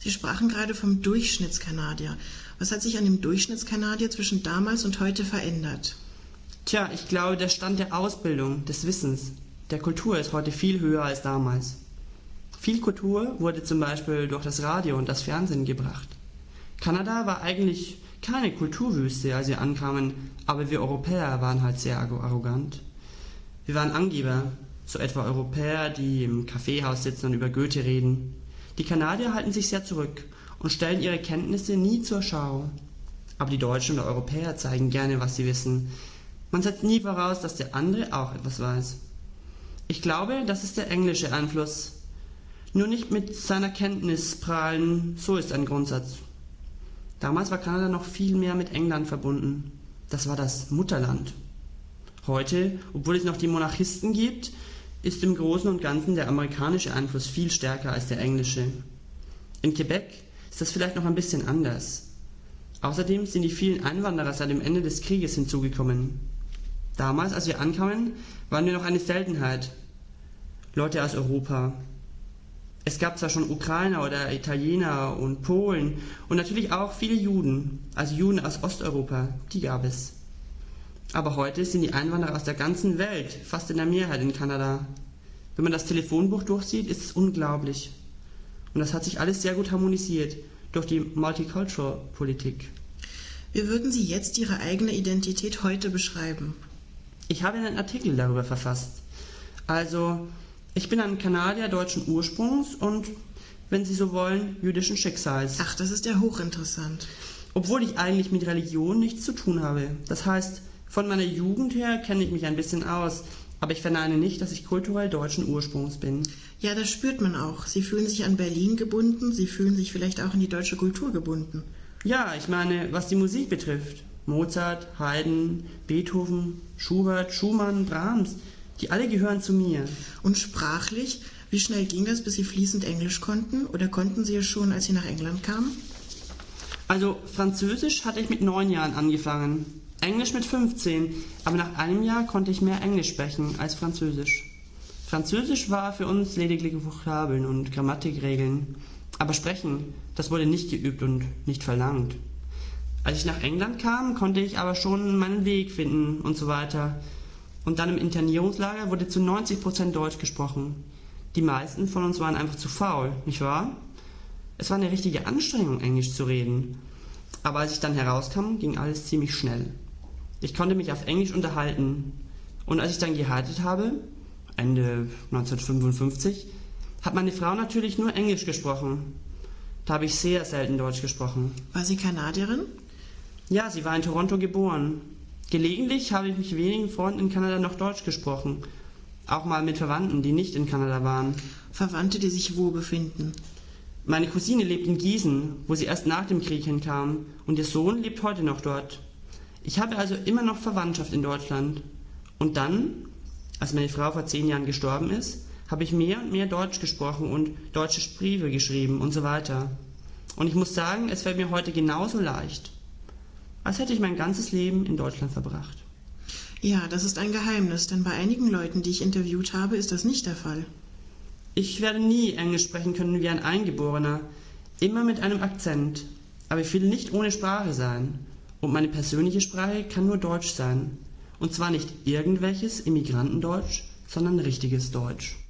Sie sprachen gerade vom Durchschnittskanadier. Was hat sich an dem Durchschnittskanadier zwischen damals und heute verändert? Tja, ich glaube, der Stand der Ausbildung, des Wissens, der Kultur ist heute viel höher als damals. Viel Kultur wurde zum Beispiel durch das Radio und das Fernsehen gebracht. Kanada war eigentlich keine Kulturwüste, als wir ankamen, aber wir Europäer waren halt sehr arrogant. Wir waren Angeber, so etwa Europäer, die im Kaffeehaus sitzen und über Goethe reden. Die Kanadier halten sich sehr zurück und stellen ihre Kenntnisse nie zur Schau. Aber die Deutschen oder Europäer zeigen gerne, was sie wissen. Man setzt nie voraus, dass der andere auch etwas weiß. Ich glaube, das ist der englische Einfluss. Nur nicht mit seiner Kenntnis prahlen, so ist ein Grundsatz. Damals war Kanada noch viel mehr mit England verbunden. Das war das Mutterland. Heute, obwohl es noch die Monarchisten gibt, ist im Großen und Ganzen der amerikanische Einfluss viel stärker als der englische. In Quebec ist das vielleicht noch ein bisschen anders. Außerdem sind die vielen Einwanderer seit dem Ende des Krieges hinzugekommen. Damals, als wir ankamen, waren wir noch eine Seltenheit. Leute aus Europa. Es gab zwar schon Ukrainer oder Italiener und Polen und natürlich auch viele Juden, also Juden aus Osteuropa, die gab es. Aber heute sind die Einwanderer aus der ganzen Welt fast in der Mehrheit in Kanada. Wenn man das Telefonbuch durchsieht, ist es unglaublich. Und das hat sich alles sehr gut harmonisiert durch die Multicultural-Politik. Wie würden Sie jetzt Ihre eigene Identität heute beschreiben? Ich habe einen Artikel darüber verfasst. Also, ich bin ein Kanadier deutschen Ursprungs und, wenn Sie so wollen, jüdischen Schicksals. Ach, das ist ja hochinteressant. Obwohl ich eigentlich mit Religion nichts zu tun habe. Das heißt, von meiner Jugend her kenne ich mich ein bisschen aus, aber ich verneine nicht, dass ich kulturell deutschen Ursprungs bin. Ja, das spürt man auch. Sie fühlen sich an Berlin gebunden, Sie fühlen sich vielleicht auch in die deutsche Kultur gebunden. Ja, ich meine, was die Musik betrifft. Mozart, Haydn, Beethoven, Schubert, Schumann, Brahms, die alle gehören zu mir. Und sprachlich, wie schnell ging das, bis Sie fließend Englisch konnten? Oder konnten Sie es schon, als Sie nach England kamen? Also Französisch hatte ich mit 9 Jahren angefangen, Englisch mit 15, aber nach einem Jahr konnte ich mehr Englisch sprechen als Französisch. Französisch war für uns lediglich Vokabeln und Grammatikregeln, aber sprechen, das wurde nicht geübt und nicht verlangt. Als ich nach England kam, konnte ich aber schon meinen Weg finden und so weiter. Und dann im Internierungslager wurde zu 90% Deutsch gesprochen. Die meisten von uns waren einfach zu faul, nicht wahr? Es war eine richtige Anstrengung, Englisch zu reden. Aber als ich dann herauskam, ging alles ziemlich schnell. Ich konnte mich auf Englisch unterhalten. Und als ich dann geheiratet habe, Ende 1955, hat meine Frau natürlich nur Englisch gesprochen. Da habe ich sehr selten Deutsch gesprochen. War sie Kanadierin? Ja, sie war in Toronto geboren. Gelegentlich habe ich mit wenigen Freunden in Kanada noch Deutsch gesprochen. Auch mal mit Verwandten, die nicht in Kanada waren. Verwandte, die sich wo befinden? Meine Cousine lebt in Gießen, wo sie erst nach dem Krieg hinkam, und ihr Sohn lebt heute noch dort. Ich habe also immer noch Verwandtschaft in Deutschland. Und dann, als meine Frau vor 10 Jahren gestorben ist, habe ich mehr und mehr Deutsch gesprochen und deutsche Briefe geschrieben und so weiter. Und ich muss sagen, es fällt mir heute genauso leicht, als hätte ich mein ganzes Leben in Deutschland verbracht. Ja, das ist ein Geheimnis, denn bei einigen Leuten, die ich interviewt habe, ist das nicht der Fall. Ich werde nie Englisch sprechen können wie ein Eingeborener, immer mit einem Akzent, aber ich will nicht ohne Sprache sein. Und meine persönliche Sprache kann nur Deutsch sein. Und zwar nicht irgendwelches Immigrantendeutsch, sondern richtiges Deutsch.